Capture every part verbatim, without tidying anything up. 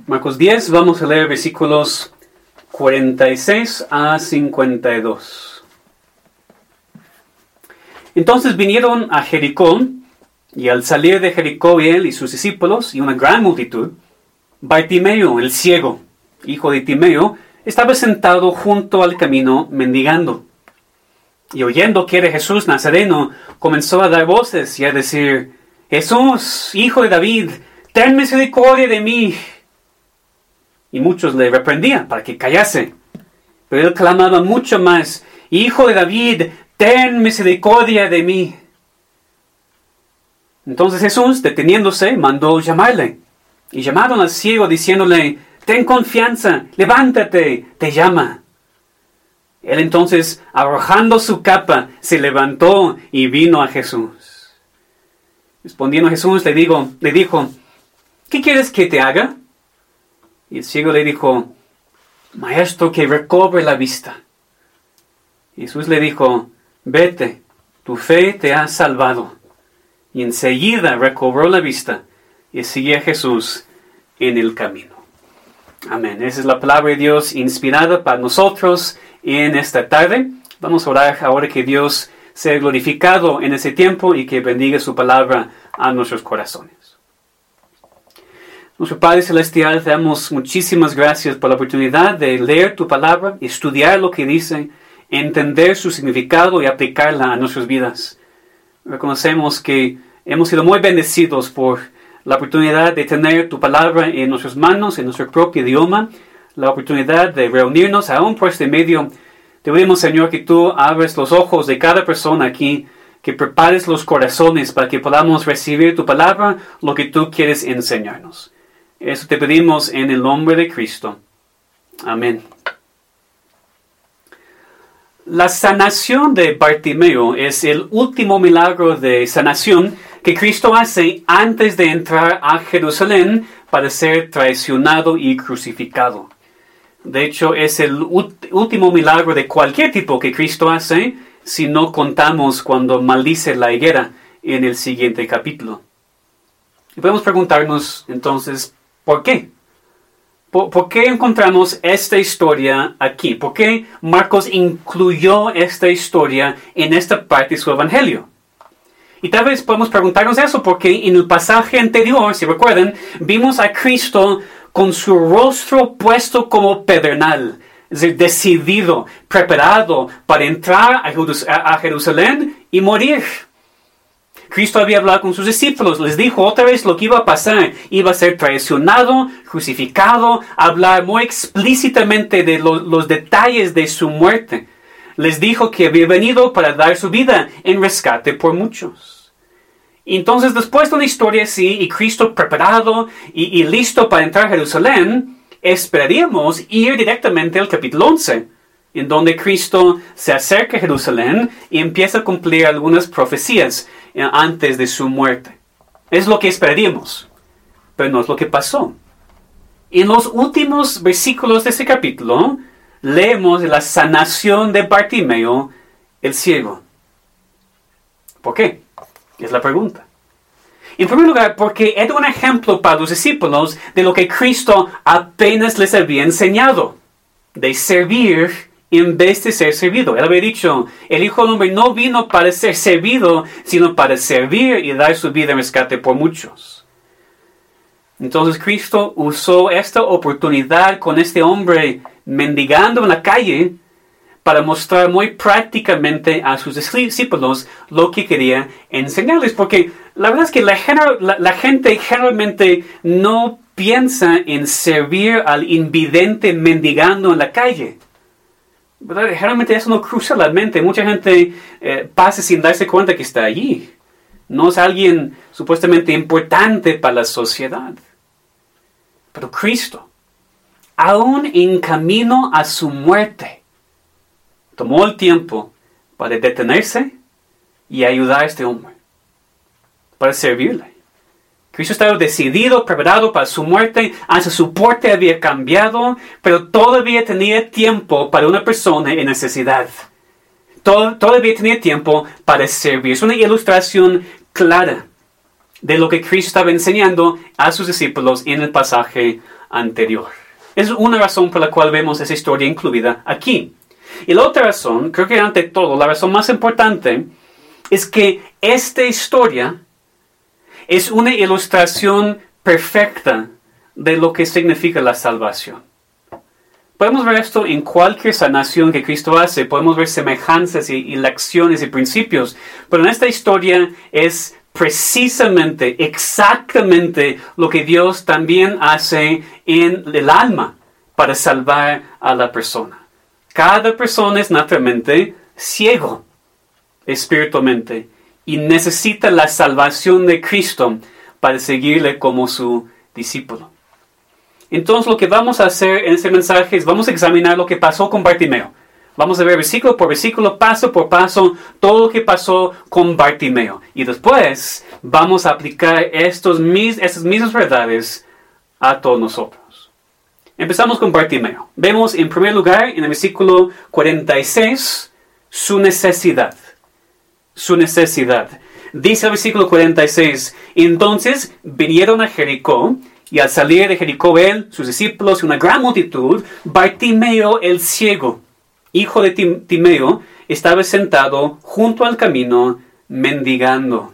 Marcos diez, vamos a leer versículos cuarenta y seis a cincuenta y dos. Entonces vinieron a Jericó, y al salir de Jericó él y sus discípulos y una gran multitud, Bartimeo, el ciego, hijo de Timeo, estaba sentado junto al camino mendigando. Y oyendo que era Jesús Nazareno, comenzó a dar voces y a decir: Jesús, hijo de David, ten misericordia de mí. Y muchos le reprendían para que callase. Pero él clamaba mucho más: Hijo de David, ten misericordia de mí. Entonces Jesús, deteniéndose, mandó llamarle. Y llamaron al ciego diciéndole: Ten confianza, levántate, te llama. Él entonces, arrojando su capa, se levantó y vino a Jesús. Respondiendo Jesús, le, digo, le dijo: ¿Qué quieres que te haga? Y el ciego le dijo: Maestro, que recobre la vista. Jesús le dijo: Vete, tu fe te ha salvado. Y enseguida recobró la vista y seguía a Jesús en el camino. Amén. Esa es la palabra de Dios inspirada para nosotros en esta tarde. Vamos a orar ahora que Dios sea glorificado en ese tiempo y que bendiga su palabra a nuestros corazones. Nuestro Padre Celestial, te damos muchísimas gracias por la oportunidad de leer tu palabra, estudiar lo que dice, entender su significado y aplicarla a nuestras vidas. Reconocemos que hemos sido muy bendecidos por la oportunidad de tener tu palabra en nuestras manos, en nuestro propio idioma, la oportunidad de reunirnos aún por este medio. Te pedimos, Señor, que tú abres los ojos de cada persona aquí, que prepares los corazones para que podamos recibir tu palabra, lo que tú quieres enseñarnos. Eso te pedimos en el nombre de Cristo. Amén. La sanación de Bartimeo es el último milagro de sanación que Cristo hace antes de entrar a Jerusalén para ser traicionado y crucificado. De hecho, es el último milagro de cualquier tipo que Cristo hace, si no contamos cuando maldice la higuera en el siguiente capítulo. Y podemos preguntarnos entonces, ¿por qué? ¿Por, ¿Por qué encontramos esta historia aquí? ¿Por qué Marcos incluyó esta historia en esta parte de su evangelio? Y tal vez podemos preguntarnos eso porque en el pasaje anterior, si recuerdan, vimos a Cristo con su rostro puesto como pedernal, es decir, decidido, preparado para entrar a Jerusalén y morir. Cristo había hablado con sus discípulos, les dijo otra vez lo que iba a pasar. Iba a ser traicionado, crucificado, hablar muy explícitamente de lo, los detalles de su muerte. Les dijo que había venido para dar su vida en rescate por muchos. Y entonces, después de una historia así, y Cristo preparado y, y listo para entrar a Jerusalén, esperaríamos ir directamente al capítulo once, en donde Cristo se acerca a Jerusalén y empieza a cumplir algunas profecías antes de su muerte. Es lo que esperaríamos, pero no es lo que pasó. En los últimos versículos de este capítulo, leemos de la sanación de Bartimeo, el ciego. ¿Por qué? Es la pregunta. En primer lugar, porque era un ejemplo para los discípulos de lo que Cristo apenas les había enseñado, de servir en vez de ser servido. Él había dicho, el Hijo del Hombre no vino para ser servido, sino para servir y dar su vida en rescate por muchos. Entonces Cristo usó esta oportunidad con este hombre mendigando en la calle para mostrar muy prácticamente a sus discípulos lo que quería enseñarles. Porque la verdad es que la, la, la gente generalmente no piensa en servir al invidente mendigando en la calle. ¿Verdad? Generalmente eso no cruza la mente. Mucha gente eh, pasa sin darse cuenta que está allí. No es alguien supuestamente importante para la sociedad. Pero Cristo, aún en camino a su muerte, tomó el tiempo para detenerse y ayudar a este hombre, para servirle. Cristo estaba decidido, preparado para su muerte, hasta su porte había cambiado, pero todavía tenía tiempo para una persona en necesidad. Tod- todavía tenía tiempo para servir. Es una ilustración clara de lo que Cristo estaba enseñando a sus discípulos en el pasaje anterior. Es una razón por la cual vemos esa historia incluida aquí. Y la otra razón, creo que ante todo, la razón más importante, es que esta historia es una ilustración perfecta de lo que significa la salvación. Podemos ver esto en cualquier sanación que Cristo hace, podemos ver semejanzas y, y lecciones y principios, pero en esta historia es precisamente, exactamente lo que Dios también hace en el alma para salvar a la persona. Cada persona es naturalmente ciego espiritualmente y necesita la salvación de Cristo para seguirle como su discípulo. Entonces lo que vamos a hacer en este mensaje es vamos a examinar lo que pasó con Bartimeo. Vamos a ver versículo por versículo, paso por paso, todo lo que pasó con Bartimeo. Y después vamos a aplicar estos mis, estas mismas verdades a todos nosotros. Empezamos con Bartimeo. Vemos en primer lugar en el versículo cuarenta y seis su necesidad. Su necesidad. Dice el versículo cuarenta y seis, entonces vinieron a Jericó, y al salir de Jericó él, sus discípulos y una gran multitud, Bartimeo el ciego, hijo de Tim- Timeo, estaba sentado junto al camino mendigando.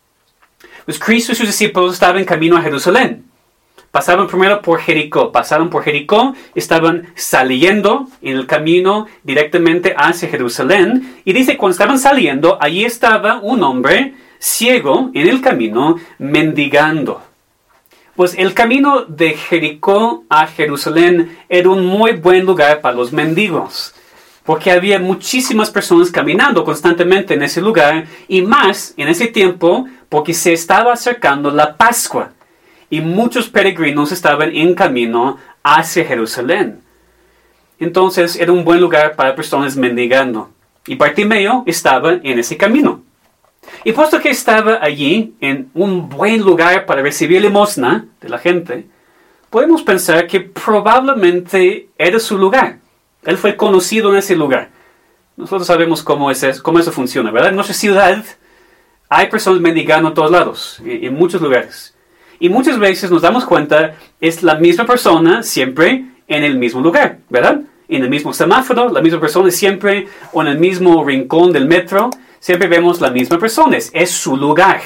Pues Cristo y sus discípulos estaban en camino a Jerusalén. Pasaban primero por Jericó, pasaron por Jericó, estaban saliendo en el camino directamente hacia Jerusalén. Y dice, cuando estaban saliendo, allí estaba un hombre ciego en el camino mendigando. Pues el camino de Jericó a Jerusalén era un muy buen lugar para los mendigos, porque había muchísimas personas caminando constantemente en ese lugar, y más en ese tiempo porque se estaba acercando la Pascua, y muchos peregrinos estaban en camino hacia Jerusalén. Entonces era un buen lugar para personas mendigando, y Bartimeo estaba en ese camino. Y puesto que estaba allí, en un buen lugar para recibir limosna de la gente, podemos pensar que probablemente era su lugar. Él fue conocido en ese lugar. Nosotros sabemos cómo, es, cómo eso funciona, ¿verdad? En nuestra ciudad hay personas mendigando en todos lados, en, en muchos lugares. Y muchas veces nos damos cuenta, es la misma persona siempre en el mismo lugar, ¿verdad? En el mismo semáforo, la misma persona siempre, o en el mismo rincón del metro. Siempre vemos la misma persona, es su lugar.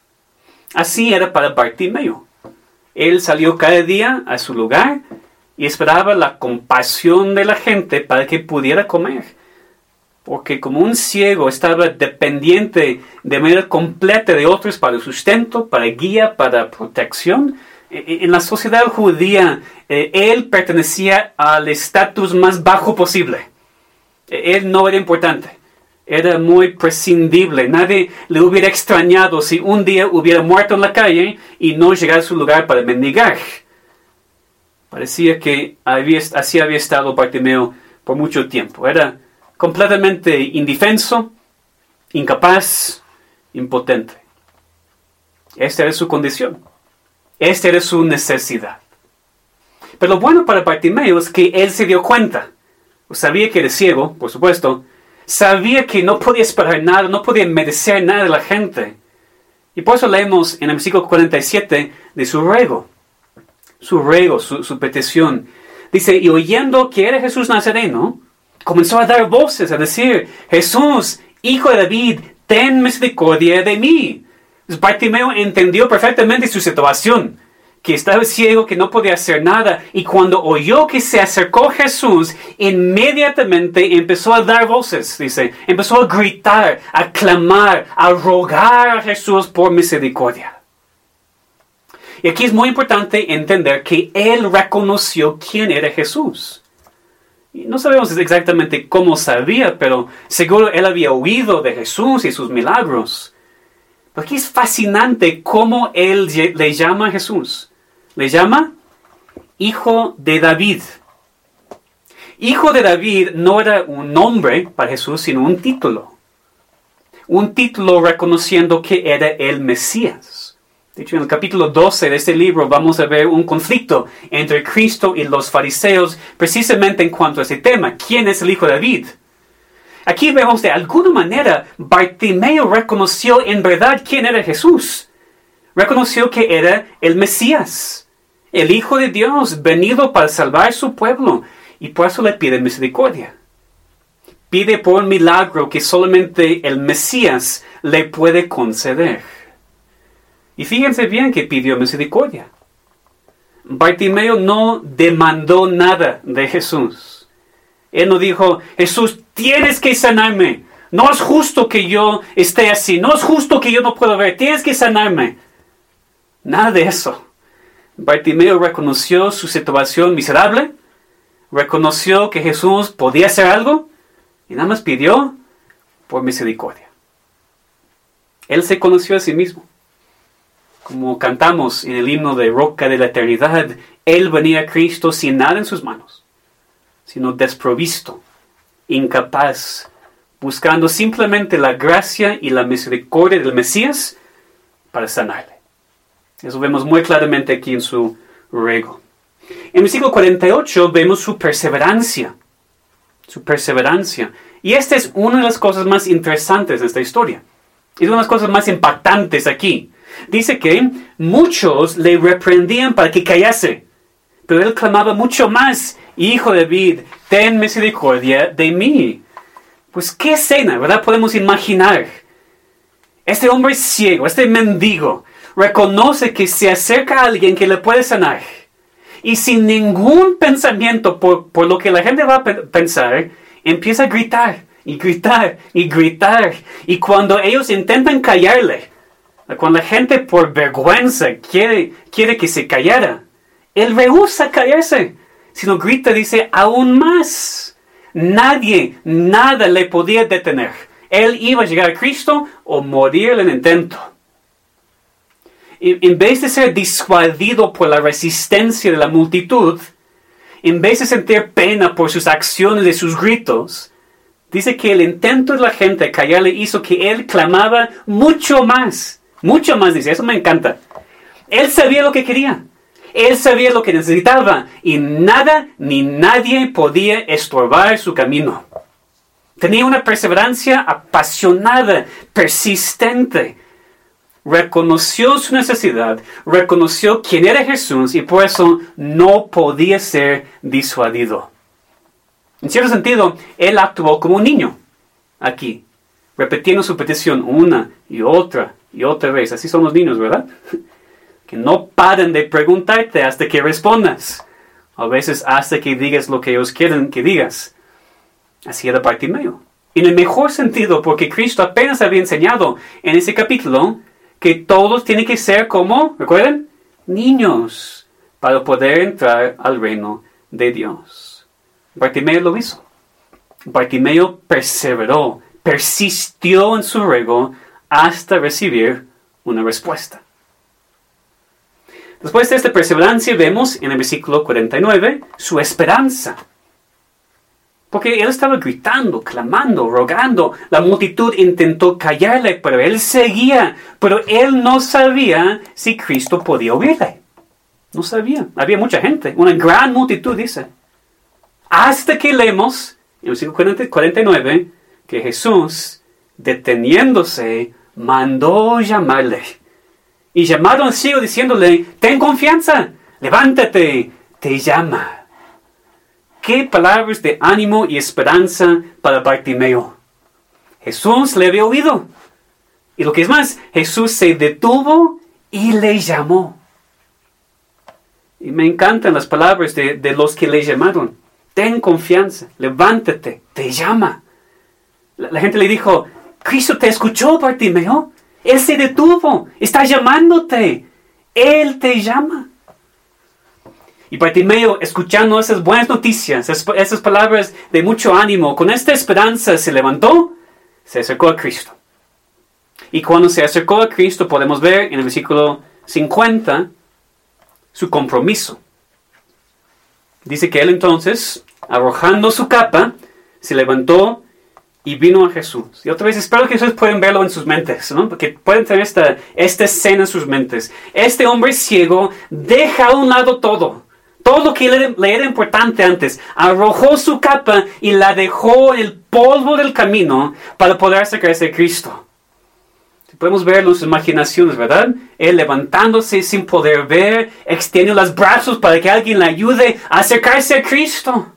Así era para Bartimeo. Él salió cada día a su lugar y esperaba la compasión de la gente para que pudiera comer. Porque como un ciego estaba dependiente de manera completa de otros para sustento, para guía, para protección, en la sociedad judía él pertenecía al estatus más bajo posible. Él no era importante. Era muy prescindible. Nadie le hubiera extrañado si un día hubiera muerto en la calle y no llegara a su lugar para mendigar. Parecía que había, así había estado Bartimeo por mucho tiempo. Era completamente indefenso, incapaz, impotente. Esta era su condición. Esta era su necesidad. Pero lo bueno para Bartimeo es que él se dio cuenta. Sabía que era ciego, por supuesto. Sabía que no podía esperar nada, no podía merecer nada de la gente. Y por eso leemos en el versículo cuarenta y siete de su ruego. Su ruego, su, su petición. Dice, y oyendo que era Jesús Nazareno, comenzó a dar voces, a decir, Jesús, hijo de David, ten misericordia de mí. Entonces, Bartimeo entendió perfectamente su situación, que estaba ciego, que no podía hacer nada, y cuando oyó que se acercó Jesús, inmediatamente empezó a dar voces, dice, empezó a gritar, a clamar, a rogar a Jesús por misericordia. Y aquí es muy importante entender que él reconoció quién era Jesús. Y no sabemos exactamente cómo sabía, pero seguro él había oído de Jesús y sus milagros. Pero aquí es fascinante cómo él le llama a Jesús. Le llama Hijo de David. Hijo de David no era un nombre para Jesús, sino un título. Un título reconociendo que era el Mesías. De hecho, en el capítulo doce de este libro vamos a ver un conflicto entre Cristo y los fariseos precisamente en cuanto a ese tema. ¿Quién es el Hijo de David? Aquí vemos de alguna manera Bartimeo reconoció en verdad quién era Jesús. Reconoció que era el Mesías, el Hijo de Dios, venido para salvar a su pueblo, y por eso le pide misericordia. Pide por un milagro que solamente el Mesías le puede conceder. Y fíjense bien que pidió misericordia. Bartimeo no demandó nada de Jesús. Él no dijo, Jesús, tienes que sanarme. No es justo que yo esté así. No es justo que yo no pueda ver. Tienes que sanarme. Nada de eso. Bartimeo reconoció su situación miserable. Reconoció que Jesús podía hacer algo. Y nada más pidió por misericordia. Él se conoció a sí mismo. Como cantamos en el himno de Roca de la Eternidad, Él venía a Cristo sin nada en sus manos, sino desprovisto, incapaz, buscando simplemente la gracia y la misericordia del Mesías para sanarle. Eso vemos muy claramente aquí en su ruego. En el versículo cuarenta y ocho vemos su perseverancia. Su perseverancia. Y esta es una de las cosas más interesantes de esta historia. Es una de las cosas más impactantes aquí. Dice que muchos le reprendían para que callase, pero él clamaba mucho más, Hijo de David, ten misericordia de mí. Pues qué escena, ¿verdad? Podemos imaginar. Este hombre ciego, este mendigo, reconoce que se acerca a alguien que le puede sanar. Y sin ningún pensamiento por, por lo que la gente va a pe- pensar, empieza a gritar, y gritar, y gritar. Y cuando ellos intentan callarle, cuando la gente por vergüenza quiere, quiere que se callara, él rehúsa callarse, sino grita, dice, aún más. Nadie, nada le podía detener. Él iba a llegar a Cristo o morir en el intento. Y en vez de ser disuadido por la resistencia de la multitud, en vez de sentir pena por sus acciones y sus gritos, dice que el intento de la gente de callarle hizo que él clamaba mucho más. Mucho más, dice. Eso me encanta. Él sabía lo que quería. Él sabía lo que necesitaba. Y nada ni nadie podía estorbar su camino. Tenía una perseverancia apasionada, persistente. Reconoció su necesidad. Reconoció quién era Jesús. Y por eso no podía ser disuadido. En cierto sentido, él actuó como un niño. Aquí. Repitiendo su petición una y otra y otra vez. Así son los niños, ¿verdad? Que no paren de preguntarte hasta que respondas. A veces hasta que digas lo que ellos quieren que digas. Así era Bartimeo. En el mejor sentido, porque Cristo apenas había enseñado en ese capítulo que todos tienen que ser como, ¿recuerdan? Niños, para poder entrar al reino de Dios. Bartimeo lo hizo. Bartimeo perseveró, persistió en su ruego hasta recibir una respuesta. Después de esta perseverancia vemos en el versículo cuarenta y nueve su esperanza. Porque él estaba gritando, clamando, rogando. La multitud intentó callarle, pero él seguía. Pero él no sabía si Cristo podía oírle. No sabía. Había mucha gente, una gran multitud, dice. Hasta que leemos en el versículo cuarenta y nueve que Jesús, deteniéndose, mandó llamarle. Y llamaron al ciego diciéndole, ten confianza, levántate, te llama. Qué palabras de ánimo y esperanza para Bartimeo. Jesús le había oído. Y lo que es más, Jesús se detuvo y le llamó. Y me encantan las palabras de, de los que le llamaron. Ten confianza, levántate, te llama. La, la gente le dijo, Cristo te escuchó, Bartimeo. Él se detuvo, está llamándote. Él te llama. Y Bartimeo, escuchando esas buenas noticias, esas palabras de mucho ánimo, con esta esperanza se levantó, se acercó a Cristo. Y cuando se acercó a Cristo, podemos ver en el versículo cincuenta su compromiso. Dice que él entonces, arrojando su capa, se levantó y vino a Jesús. Y otra vez, espero que ustedes puedan verlo en sus mentes, ¿no? Porque pueden tener esta, esta escena en sus mentes. Este hombre ciego deja a un lado todo. Todo lo que le, le era importante antes. Arrojó su capa y la dejó en el polvo del camino para poder acercarse a Cristo. Podemos verlo en sus imaginaciones, ¿verdad? Él levantándose sin poder ver, extiende los brazos para que alguien le ayude a acercarse a Cristo.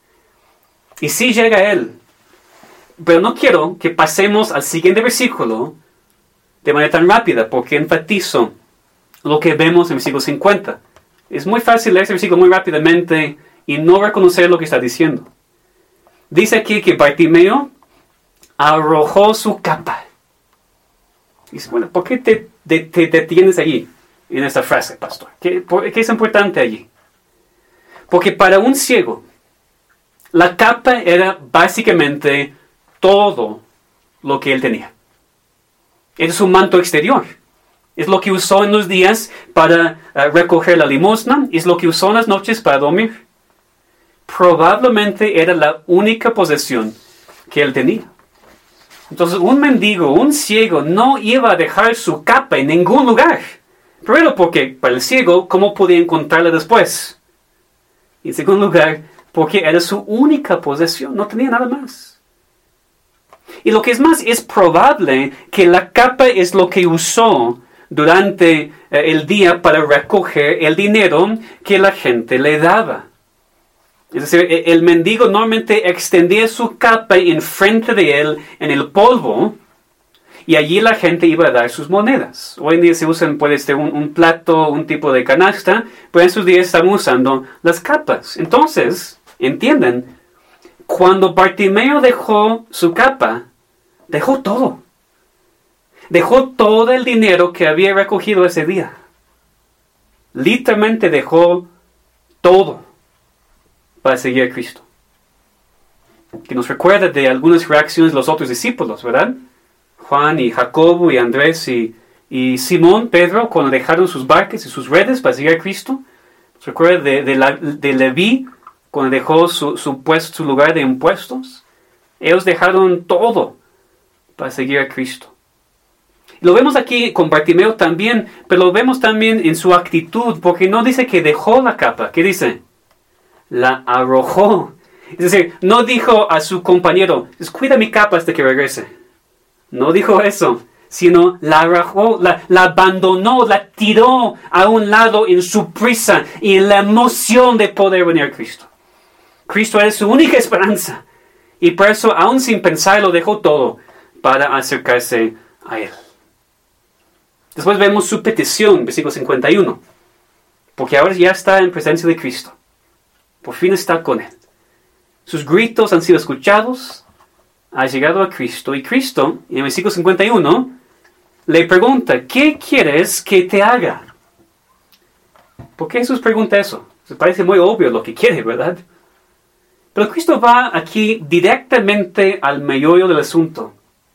Y sí llega a Él. Pero no quiero que pasemos al siguiente versículo de manera tan rápida, porque enfatizo lo que vemos en el versículo cincuenta. Es muy fácil leer ese versículo muy rápidamente y no reconocer lo que está diciendo. Dice aquí que Bartimeo arrojó su capa. Dice, bueno, ¿por qué te, te, te detienes allí en esta frase, pastor? ¿Qué, por, ¿Qué es importante allí? Porque para un ciego, la capa era básicamente todo lo que él tenía. Es su manto exterior. Es lo que usó en los días para uh, recoger la limosna. Es lo que usó en las noches para dormir. Probablemente era la única posesión que él tenía. Entonces un mendigo, un ciego, no iba a dejar su capa en ningún lugar. Primero porque para el ciego, ¿cómo podía encontrarla después? Y en segundo lugar, porque era su única posesión, no tenía nada más. Y lo que es más, es probable que la capa es lo que usó durante eh, el día para recoger el dinero que la gente le daba. Es decir, el mendigo normalmente extendía su capa enfrente de él en el polvo y allí la gente iba a dar sus monedas. Hoy en día se usan, puede ser un, un plato, un tipo de canasta, pero en esos días estaban usando las capas. Entonces, entienden, cuando Bartimeo dejó su capa, dejó todo. Dejó todo el dinero que había recogido ese día. Literalmente dejó todo para seguir a Cristo. Que nos recuerda de algunas reacciones de los otros discípulos, ¿verdad? Juan y Jacobo y Andrés y, y Simón, Pedro, cuando dejaron sus barcas y sus redes para seguir a Cristo. Nos recuerda de, de, la, de Leví, cuando dejó su, su, puesto, su lugar de impuestos. Ellos dejaron todo para seguir a Cristo. Lo vemos aquí con Bartimeo también, pero lo vemos también en su actitud, porque no dice que dejó la capa. ¿Qué dice? La arrojó. Es decir, no dijo a su compañero, cuida mi capa hasta que regrese. No dijo eso, sino la arrojó, la, la abandonó, la tiró a un lado en su prisa y en la emoción de poder venir a Cristo. Cristo era su única esperanza. Y por eso, aún sin pensarlo, dejó todo para acercarse a Él. Después vemos su petición, versículo cincuenta y uno. Porque ahora ya está en presencia de Cristo. Por fin está con Él. Sus gritos han sido escuchados. Ha llegado a Cristo. Y Cristo, en el versículo cincuenta y uno, le pregunta, ¿qué quieres que te haga? ¿Por qué Jesús pregunta eso? Se parece muy obvio lo que quiere, ¿verdad? Pero Cristo va aquí directamente al meollo del asunto.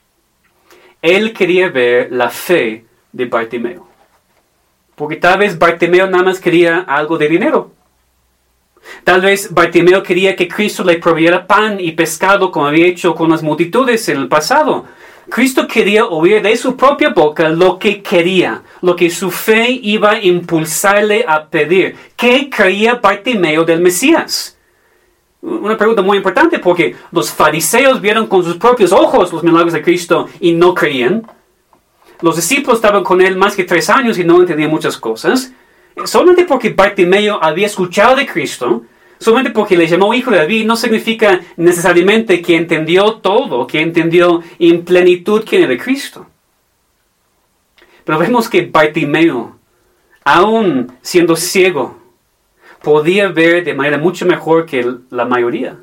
Él quería ver la fe de Bartimeo. Porque tal vez Bartimeo nada más quería algo de dinero. Tal vez Bartimeo quería que Cristo le proveyera pan y pescado como había hecho con las multitudes en el pasado. Cristo quería oír de su propia boca lo que quería, lo que su fe iba a impulsarle a pedir. ¿Qué creía Bartimeo del Mesías? Una pregunta muy importante porque los fariseos vieron con sus propios ojos los milagros de Cristo y no creían. Los discípulos estaban con él más que tres años y no entendían muchas cosas. Solamente porque Bartimeo había escuchado de Cristo, solamente porque le llamó hijo de David, no significa necesariamente que entendió todo, que entendió en plenitud quién era Cristo. Pero vemos que Bartimeo, aún siendo ciego, podía ver de manera mucho mejor que la mayoría.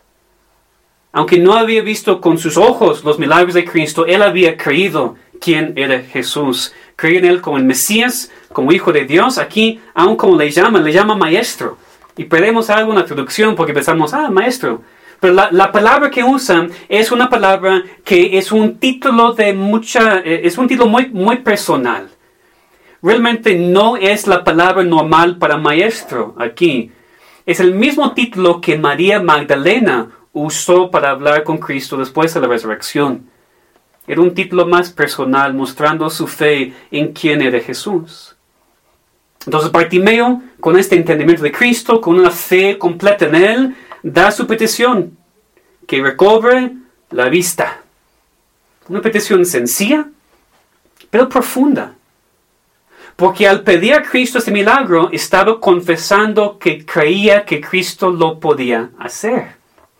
Aunque no había visto con sus ojos los milagros de Cristo, él había creído quién era Jesús. Creía en él como el Mesías, como hijo de Dios. Aquí, aún como le llaman, le llama maestro. Y perdemos algo en la traducción porque pensamos, ah, maestro. Pero la, la palabra que usan es una palabra que es un título de mucha, eh, es un título muy, muy personal. Realmente no es la palabra normal para maestro aquí. Es el mismo título que María Magdalena usó para hablar con Cristo después de la resurrección. Era un título más personal, mostrando su fe en quién era Jesús. Entonces Bartimeo, con este entendimiento de Cristo, con una fe completa en Él, da su petición, que recobre la vista. Una petición sencilla, pero profunda. Porque al pedir a Cristo este milagro, estaba confesando que creía que Cristo lo podía hacer.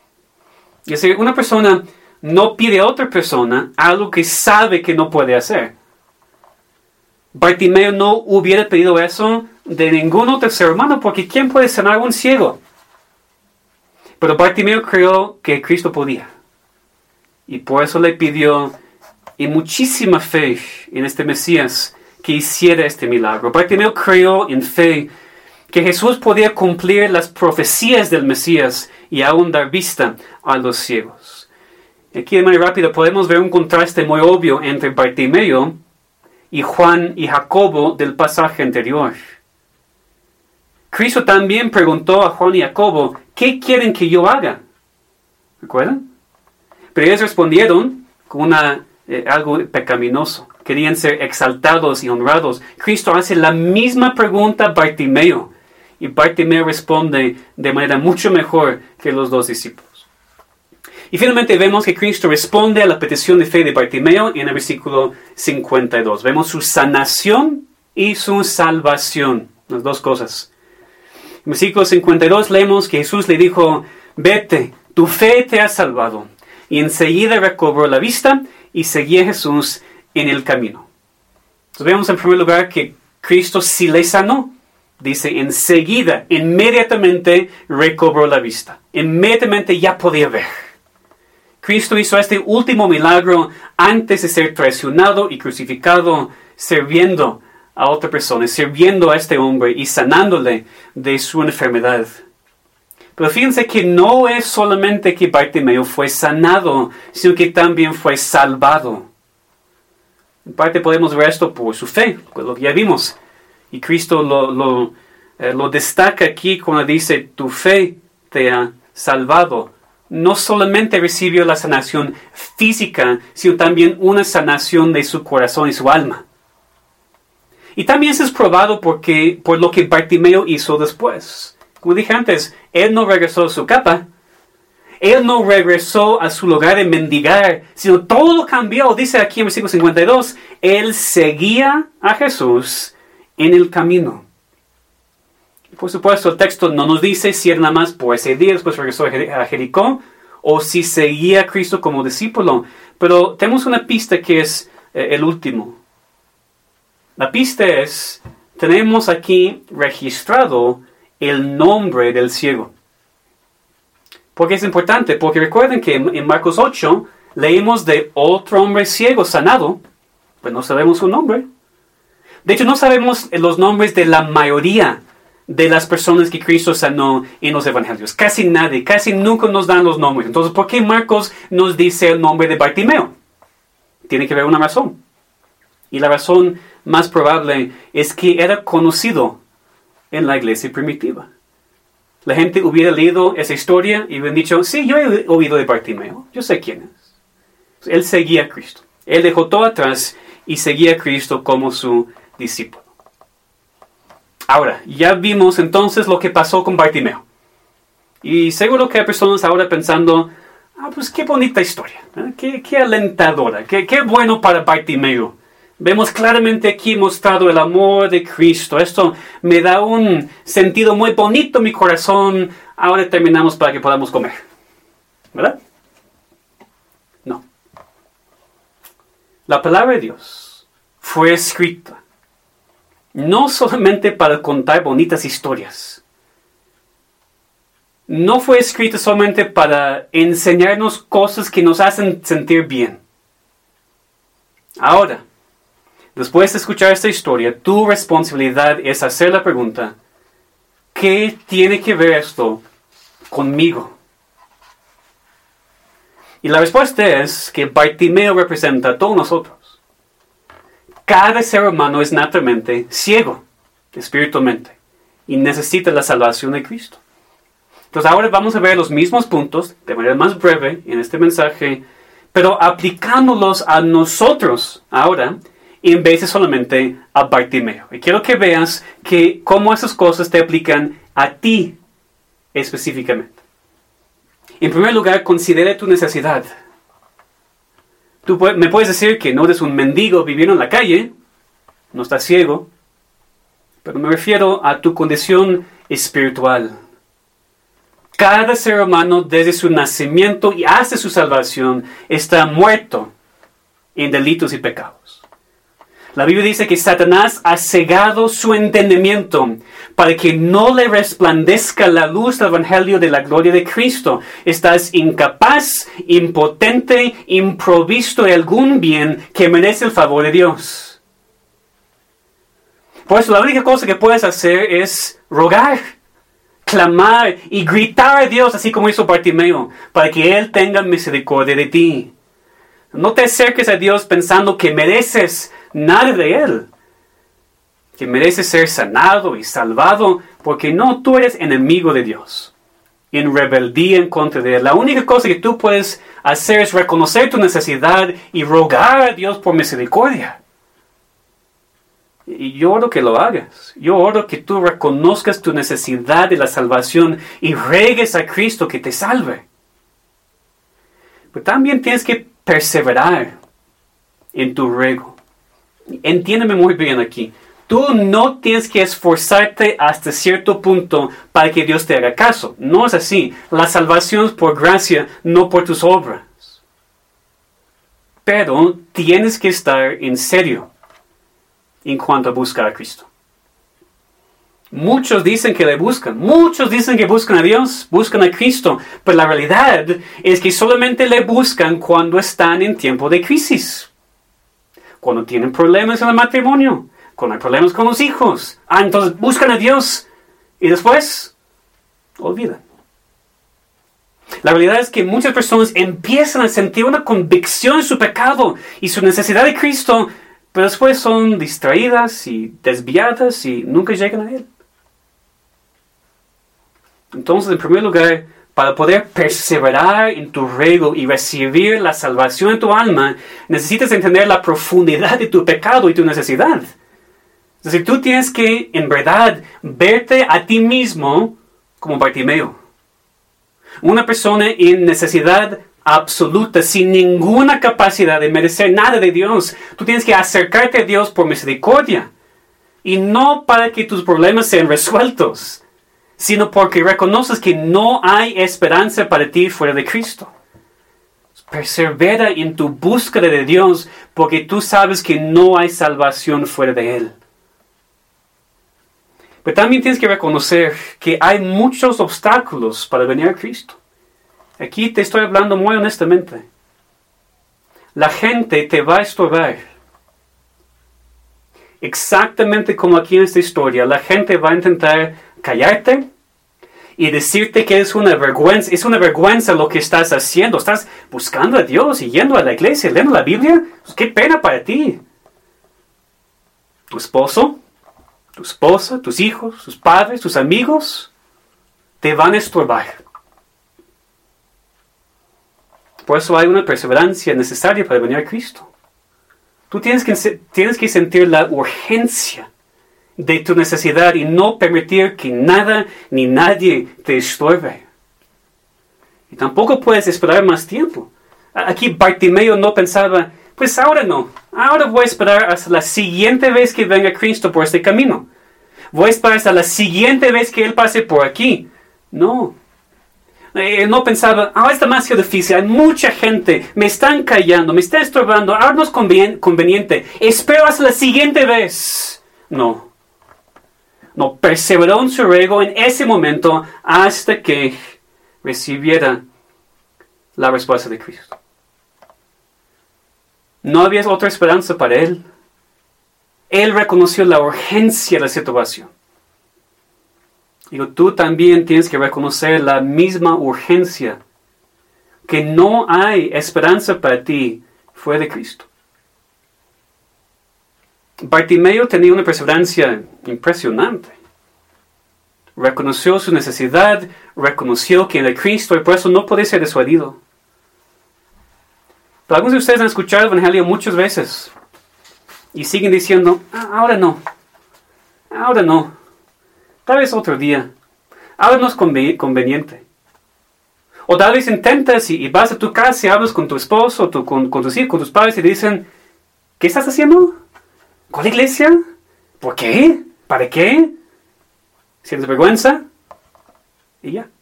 Es decir, una persona no pide a otra persona algo que sabe que no puede hacer. Bartimeo no hubiera pedido eso de ningún otro ser humano, porque ¿quién puede sanar a un ciego? Pero Bartimeo creyó que Cristo podía. Y por eso le pidió, y muchísima fe en este Mesías, que hiciera este milagro. Bartimeo creyó en fe que Jesús podía cumplir las profecías del Mesías y aún dar vista a los ciegos. Aquí de manera rápida podemos ver un contraste muy obvio entre Bartimeo y Juan y Jacobo del pasaje anterior. Cristo también preguntó a Juan y Jacobo, ¿qué quieren que yo haga? ¿Recuerdan? Pero ellos respondieron con una, eh, algo pecaminoso. Querían ser exaltados y honrados. Cristo hace la misma pregunta a Bartimeo. Y Bartimeo responde de manera mucho mejor que los dos discípulos. Y finalmente vemos que Cristo responde a la petición de fe de Bartimeo en el versículo cincuenta y dos. Vemos su sanación y su salvación. Las dos cosas. En el versículo cincuenta y dos leemos que Jesús le dijo, vete, tu fe te ha salvado. Y enseguida recobró la vista y seguía a Jesús en el camino. Entonces vemos en primer lugar que Cristo sí le sanó. Dice, enseguida, inmediatamente recobró la vista. Inmediatamente ya podía ver. Cristo hizo este último milagro antes de ser traicionado y crucificado, sirviendo a otra persona, sirviendo a este hombre y sanándole de su enfermedad. Pero fíjense que no es solamente que Bartimeo fue sanado, sino que también fue salvado. En parte podemos ver esto por su fe, por lo que ya vimos. Y Cristo lo, lo, eh, lo destaca aquí cuando dice, tu fe te ha salvado. No solamente recibió la sanación física, sino también una sanación de su corazón y su alma. Y también eso es probado porque, por lo que Bartimeo hizo después. Como dije antes, él no regresó a su capa. Él no regresó a su lugar de mendigar, sino todo cambió. Dice aquí en versículo cincuenta y dos, él seguía a Jesús en el camino. Por supuesto, el texto no nos dice si era nada más por ese día, después regresó a Jericó, o si seguía a Cristo como discípulo. Pero tenemos una pista que es eh, el último. La pista es, tenemos aquí registrado el nombre del ciego. ¿Por qué es importante? Porque recuerden que en, en Marcos ocho leímos de otro hombre ciego sanado, pues no sabemos su nombre. De hecho, no sabemos los nombres de la mayoría de las personas que Cristo sanó en los evangelios. Casi nadie, casi nunca nos dan los nombres. Entonces, ¿por qué Marcos nos dice el nombre de Bartimeo? Tiene que haber una razón. Y la razón más probable es que era conocido en la iglesia primitiva. La gente hubiera leído esa historia y hubieran dicho, sí, yo he oído de Bartimeo, yo sé quién es. Él seguía a Cristo. Él dejó todo atrás y seguía a Cristo como su discípulo. Ahora, ya vimos entonces lo que pasó con Bartimeo. Y seguro que hay personas ahora pensando, ah, pues qué bonita historia, ¿eh? qué, qué alentadora, qué, qué bueno para Bartimeo. Vemos claramente aquí mostrado el amor de Cristo. Esto me da un sentido muy bonito en mi corazón. Ahora terminamos para que podamos comer. ¿Verdad? No. La palabra de Dios fue escrita no solamente para contar bonitas historias. No fue escrita solamente para enseñarnos cosas que nos hacen sentir bien. Ahora, después de escuchar esta historia, tu responsabilidad es hacer la pregunta, ¿qué tiene que ver esto conmigo? Y la respuesta es que Bartimeo representa a todos nosotros. Cada ser humano es naturalmente ciego, espiritualmente, y necesita la salvación de Cristo. Entonces ahora vamos a ver los mismos puntos, de manera más breve, en este mensaje, pero aplicándolos a nosotros ahora, en vez de solamente a Bartimeo. Y quiero que veas que cómo esas cosas te aplican a ti específicamente. En primer lugar, considera tu necesidad. Tú me puedes decir que no eres un mendigo viviendo en la calle, no estás ciego, pero me refiero a tu condición espiritual. Cada ser humano desde su nacimiento y hasta su salvación está muerto en delitos y pecados. La Biblia dice que Satanás ha cegado su entendimiento para que no le resplandezca la luz del Evangelio de la gloria de Cristo. Estás incapaz, impotente, improvisto de algún bien que merece el favor de Dios. Por eso la única cosa que puedes hacer es rogar, clamar y gritar a Dios, así como hizo Bartimeo, para que Él tenga misericordia de ti. No te acerques a Dios pensando que mereces nada de Él, que mereces ser sanado y salvado, porque no, tú eres enemigo de Dios, en rebeldía en contra de Él. La única cosa que tú puedes hacer es reconocer tu necesidad y rogar a Dios por misericordia. Y yo oro que lo hagas. Yo oro que tú reconozcas tu necesidad de la salvación y regues a Cristo que te salve. Pero también tienes que perseverar en tu ruego. Entiéndeme muy bien aquí. Tú no tienes que esforzarte hasta cierto punto para que Dios te haga caso. No es así. La salvación es por gracia, no por tus obras. Pero tienes que estar en serio en cuanto a buscar a Cristo. Muchos dicen que le buscan. Muchos dicen que buscan a Dios, buscan a Cristo. Pero la realidad es que solamente le buscan cuando están en tiempo de crisis. Cuando tienen problemas en el matrimonio. Cuando hay problemas con los hijos. Ah, entonces buscan a Dios. Y después, olvidan. La realidad es que muchas personas empiezan a sentir una convicción de su pecado y su necesidad de Cristo, pero después son distraídas y desviadas y nunca llegan a Él. Entonces, en primer lugar, para poder perseverar en tu ruego y recibir la salvación en tu alma, necesitas entender la profundidad de tu pecado y tu necesidad. Es decir, tú tienes que, en verdad, verte a ti mismo como Bartimeo. Una persona en necesidad absoluta, sin ninguna capacidad de merecer nada de Dios. Tú tienes que acercarte a Dios por misericordia. Y no para que tus problemas sean resueltos, sino porque reconoces que no hay esperanza para ti fuera de Cristo. Persevera en tu búsqueda de Dios, porque tú sabes que no hay salvación fuera de Él. Pero también tienes que reconocer que hay muchos obstáculos para venir a Cristo. Aquí te estoy hablando muy honestamente. La gente te va a estorbar. Exactamente como aquí en esta historia, la gente va a intentar callarte y decirte que es una vergüenza, es una vergüenza lo que estás haciendo. Estás buscando a Dios y yendo a la iglesia, leyendo la Biblia. Pues qué pena para ti. Tu esposo, tu esposa, tus hijos, tus padres, tus amigos, te van a estorbar. Por eso hay una perseverancia necesaria para venir a Cristo. Tú tienes que, tienes que sentir la urgencia de tu necesidad y no permitir que nada ni nadie te estorbe. Y tampoco puedes esperar más tiempo. Aquí Bartimeo no pensaba, pues ahora no, ahora voy a esperar hasta la siguiente vez que venga Cristo por este camino. Voy a esperar hasta la siguiente vez que Él pase por aquí. No. Él no pensaba, ah, es demasiado difícil, hay mucha gente, me están callando, me están estorbando, ahora no es convien- conveniente, espero hasta la siguiente vez. No. No, perseveró en su ruego en ese momento hasta que recibiera la respuesta de Cristo. No había otra esperanza para él. Él reconoció la urgencia de la situación. Digo, tú también tienes que reconocer la misma urgencia, que no hay esperanza para ti fuera de Cristo. Bartimeo tenía una perseverancia impresionante. Reconoció su necesidad, reconoció que era Cristo y por eso no podía ser disuadido. Pero algunos de ustedes han escuchado el Evangelio muchas veces y siguen diciendo, ah, ahora no, ahora no. Tal vez otro día. Ahora no es conveniente. O tal vez intentas y, y vas a tu casa y hablas con tu esposo, tu, con, con tus hijos, con tus padres y te dicen, ¿qué estás haciendo? ¿Cuál iglesia? ¿Por qué? ¿Para qué? ¿Sientes vergüenza? Y ya.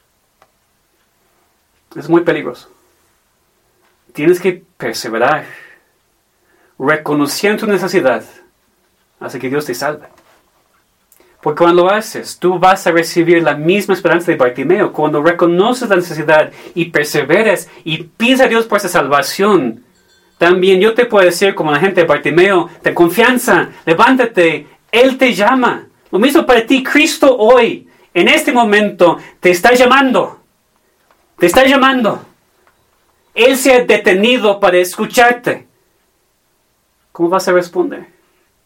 Es muy peligroso. Tienes que perseverar, reconociendo tu necesidad, hasta que Dios te salve. Porque cuando lo haces, tú vas a recibir la misma esperanza de Bartimeo. Cuando reconoces la necesidad y perseveras y pides a Dios por esa salvación, también yo te puedo decir, como la gente de Bartimeo, ten confianza, levántate, Él te llama. Lo mismo para ti, Cristo hoy, en este momento, te está llamando. Te está llamando. Él se ha detenido para escucharte. ¿Cómo vas a responder?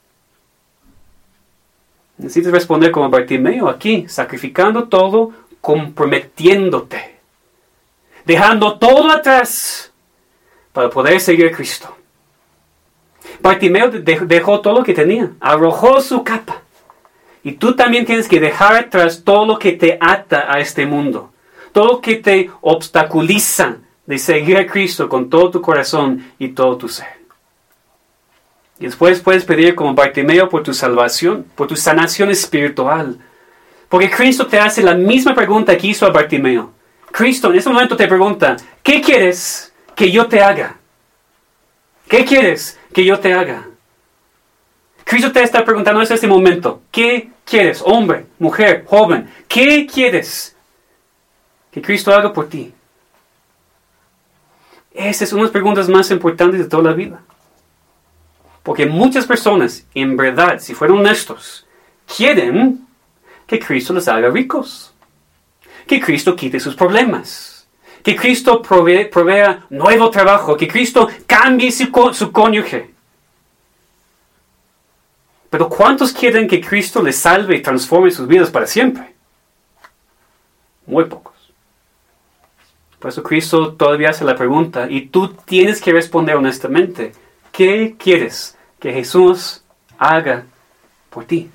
Necesitas responder como Bartimeo aquí, sacrificando todo, comprometiéndote, dejando todo atrás para poder seguir a Cristo. Bartimeo dejó todo lo que tenía, arrojó su capa. Y tú también tienes que dejar atrás todo lo que te ata a este mundo, todo lo que te obstaculiza de seguir a Cristo con todo tu corazón y todo tu ser. Y después puedes pedir como Bartimeo por tu salvación, por tu sanación espiritual. Porque Cristo te hace la misma pregunta que hizo a Bartimeo. Cristo en ese momento te pregunta, ¿qué quieres que yo te haga? ¿Qué quieres que yo te haga? Cristo te está preguntando en este momento, ¿qué quieres, hombre, mujer, joven? ¿Qué quieres que Cristo haga por ti? Esa es una de las preguntas más importantes de toda la vida. Porque muchas personas, en verdad, si fueran honestos, quieren que Cristo les haga ricos. Que Cristo quite sus problemas. Que Cristo provee, provea nuevo trabajo. Que Cristo cambie su, su cónyuge. Pero ¿cuántos quieren que Cristo les salve y transforme sus vidas para siempre? Muy pocos. Por eso Cristo todavía hace la pregunta y tú tienes que responder honestamente. ¿Qué quieres que Jesús haga por ti?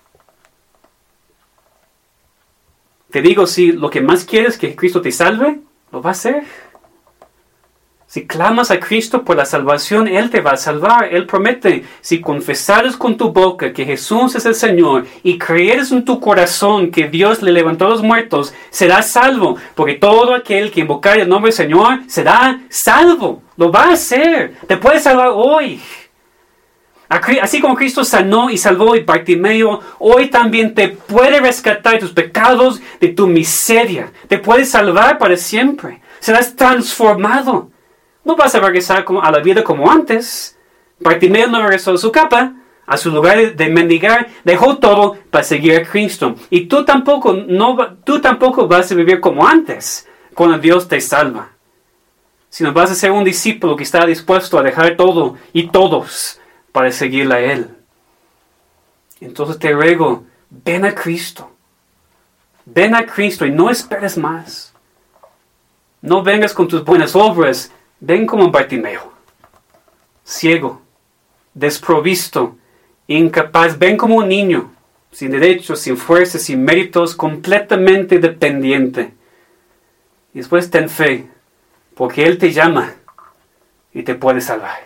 Te digo, si lo que más quieres es que Cristo te salve, lo va a hacer. Si clamas a Cristo por la salvación, Él te va a salvar. Él promete, si confesares con tu boca que Jesús es el Señor y creeres en tu corazón que Dios le levantó a los muertos, serás salvo. Porque todo aquel que invocare el nombre del Señor será salvo. Lo va a hacer. Te puede salvar hoy. Así como Cristo sanó y salvó a Bartimeo, hoy también te puede rescatar de tus pecados, de tu miseria. Te puede salvar para siempre. Serás transformado. No vas a regresar a la vida como antes. Bartimeo no regresó a su capa, a su lugar de mendigar, dejó todo para seguir a Cristo. Y tú tampoco, no, tú tampoco vas a vivir como antes, cuando Dios te salva. Sino vas a ser un discípulo que está dispuesto a dejar todo y todos para seguirle a Él. Entonces te ruego, ven a Cristo. Ven a Cristo y no esperes más. No vengas con tus buenas obras. Ven como Bartimeo, ciego, desprovisto, incapaz. Ven como un niño, sin derechos, sin fuerzas, sin méritos, completamente dependiente. Y después ten fe, porque Él te llama y te puede salvar.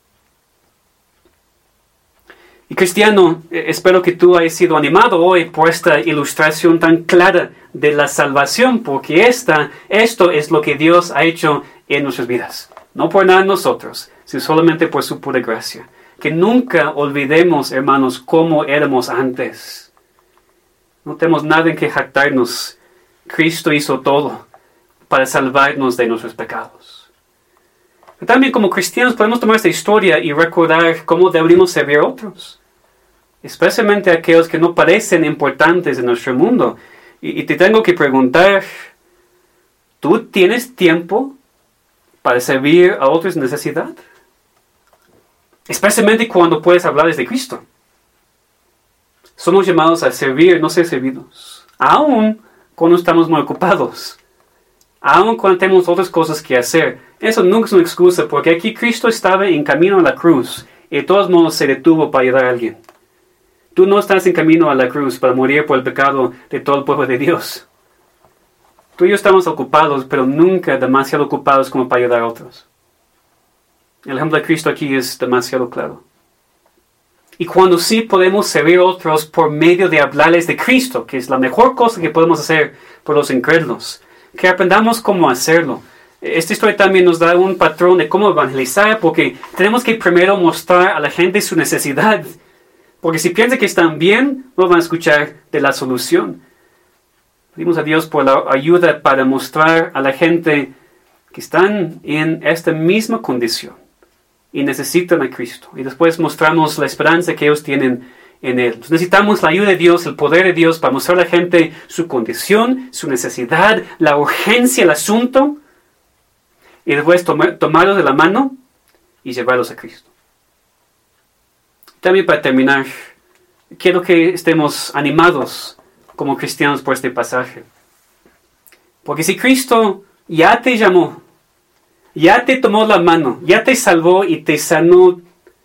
Y cristiano, espero que tú hayas sido animado hoy por esta ilustración tan clara de la salvación, porque esta, esto es lo que Dios ha hecho en nuestras vidas. No por nada nosotros, sino solamente por su pura gracia. Que nunca olvidemos, hermanos, cómo éramos antes. No tenemos nada en que jactarnos. Cristo hizo todo para salvarnos de nuestros pecados. Pero también como cristianos podemos tomar esta historia y recordar cómo deberíamos servir a otros. Especialmente aquellos que no parecen importantes en nuestro mundo. Y, y te tengo que preguntar, ¿tú tienes tiempo para servir a otros en necesidad? Especialmente cuando puedes hablarles de Cristo. Somos llamados a servir, no ser servidos. Aún cuando estamos muy ocupados. Aún cuando tenemos otras cosas que hacer. Eso nunca es una excusa, porque aquí Cristo estaba en camino a la cruz. Y de todos modos se detuvo para ayudar a alguien. Tú no estás en camino a la cruz para morir por el pecado de todo el pueblo de Dios. Tú y yo estamos ocupados, pero nunca demasiado ocupados como para ayudar a otros. El ejemplo de Cristo aquí es demasiado claro. Y cuando sí podemos servir a otros por medio de hablarles de Cristo, que es la mejor cosa que podemos hacer por los incrédulos, que aprendamos cómo hacerlo. Esta historia también nos da un patrón de cómo evangelizar, porque tenemos que primero mostrar a la gente su necesidad. Porque si piensan que están bien, no van a escuchar de la solución. Pedimos a Dios por la ayuda para mostrar a la gente que están en esta misma condición y necesitan a Cristo. Y después mostramos la esperanza que ellos tienen en Él. Entonces necesitamos la ayuda de Dios, el poder de Dios para mostrar a la gente su condición, su necesidad, la urgencia del asunto. Y después tomar, tomarlos de la mano y llevarlos a Cristo. También para terminar, quiero que estemos animados como cristianos por este pasaje. Porque si Cristo ya te llamó, ya te tomó la mano, ya te salvó y te sanó,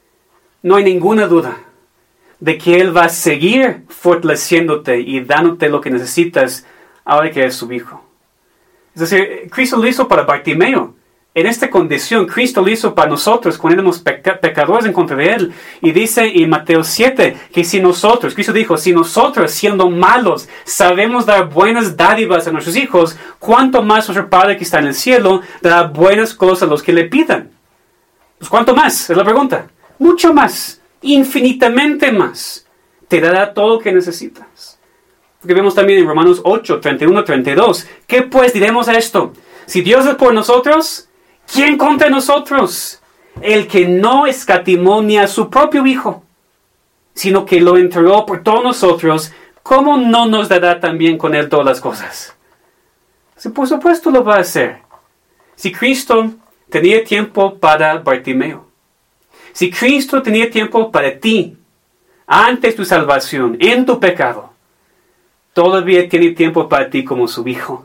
no hay ninguna duda de que Él va a seguir fortaleciéndote y dándote lo que necesitas ahora que eres su hijo. Es decir, Cristo lo hizo para Bartimeo. En esta condición, Cristo lo hizo para nosotros cuando éramos peca- pecadores en contra de Él. Y dice en Mateo siete que si nosotros, Cristo dijo, si nosotros siendo malos sabemos dar buenas dádivas a nuestros hijos, ¿cuánto más nuestro Padre que está en el cielo dará buenas cosas a los que le pidan? Pues ¿cuánto más? Es la pregunta. Mucho más, infinitamente más. Te dará todo lo que necesitas. Porque vemos también en Romanos ocho, treinta y uno, treinta y dos. ¿Qué pues diremos a esto? Si Dios es por nosotros, ¿quién contra nosotros? El que no escatimó ni a su propio Hijo, sino que lo entregó por todos nosotros, ¿cómo no nos dará también con Él todas las cosas? Sí, por supuesto lo va a hacer. Si Cristo tenía tiempo para Bartimeo, si Cristo tenía tiempo para ti, antes de tu salvación, en tu pecado, todavía tiene tiempo para ti como su Hijo.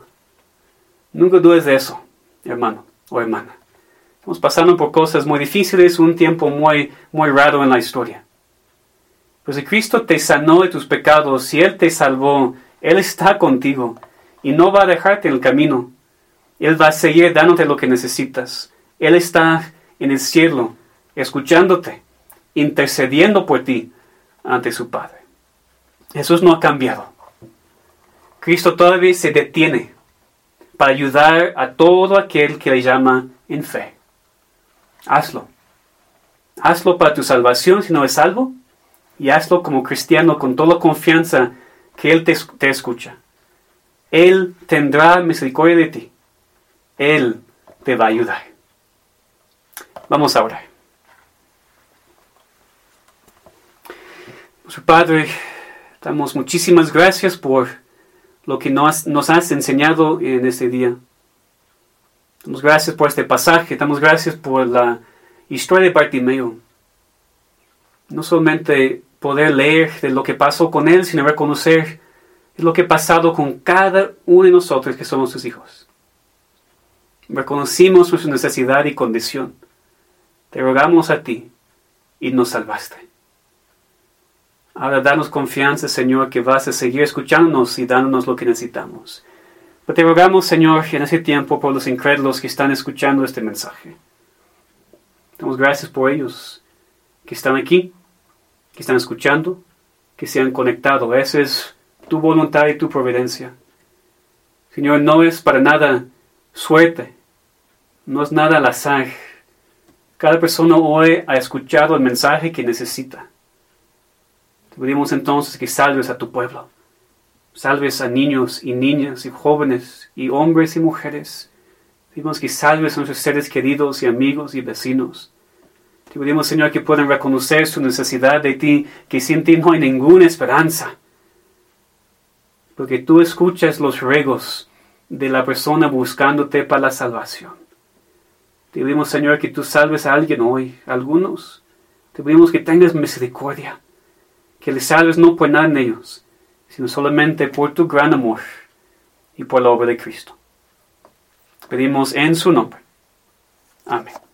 Nunca dudes de eso, hermano o hermana. Estamos pasando por cosas muy difíciles, un tiempo muy, muy raro en la historia. Pues si Cristo te sanó de tus pecados, si Él te salvó, Él está contigo y no va a dejarte en el camino. Él va a seguir dándote lo que necesitas. Él está en el cielo, escuchándote, intercediendo por ti ante su Padre. Jesús no ha cambiado. Cristo todavía se detiene para ayudar a todo aquel que le llama en fe. Hazlo. Hazlo para tu salvación si no es salvo, y hazlo como cristiano con toda la confianza que Él te, te escucha. Él tendrá misericordia de ti. Él te va a ayudar. Vamos a orar. Nuestro Padre, damos muchísimas gracias por lo que nos, nos has enseñado en este día. Damos gracias por este pasaje, damos gracias por la historia de Bartimeo. No solamente poder leer de lo que pasó con él, sino reconocer lo que ha pasado con cada uno de nosotros que somos sus hijos. Reconocimos nuestra necesidad y condición. Te rogamos a ti y nos salvaste. Ahora danos confianza, Señor, que vas a seguir escuchándonos y dándonos lo que necesitamos. Pero te rogamos, Señor, en ese tiempo por los incrédulos que están escuchando este mensaje. Damos gracias por ellos que están aquí, que están escuchando, que se han conectado. Esa es tu voluntad y tu providencia. Señor, no es para nada suerte, no es nada al azar. Cada persona hoy ha escuchado el mensaje que necesita. Te pedimos entonces que salves a tu pueblo. Salves a niños y niñas y jóvenes y hombres y mujeres. Te pedimos que salves a nuestros seres queridos y amigos y vecinos. Te pedimos, Señor, que puedan reconocer su necesidad de ti, que sin ti no hay ninguna esperanza. Porque tú escuchas los ruegos de la persona buscándote para la salvación. Te pedimos, Señor, que tú salves a alguien hoy, a algunos. Te pedimos que tengas misericordia. Que les salves no por nada en ellos, sino solamente por tu gran amor y por la obra de Cristo. Pedimos en su nombre. Amén.